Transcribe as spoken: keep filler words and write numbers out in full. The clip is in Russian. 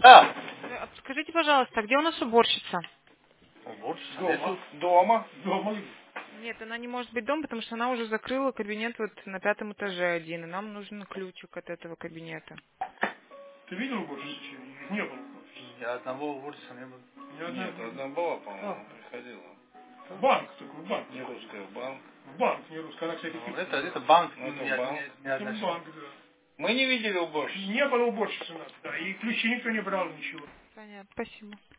Да. Скажите, пожалуйста, где у нас уборщица? Уборщица? Дома. Дома. Дома. Нет, она не может быть дома, потому что она уже закрыла кабинет вот на пятом этаже один, и нам нужен ключик от этого кабинета. Ты видел уборщицу? Не было. Я одного уборщица не было. Нет, одна была, по-моему, приходила. В банк такой, в банк. Не русская, в банк. В банк, не русская, она, кстати, Ну, это, это банк. Ну, это не, банк. не, не в банк, да. Мы не видели уборщицу. Не было уборщицы у нас, да, и ключи никто не брал, ничего. Понятно, спасибо.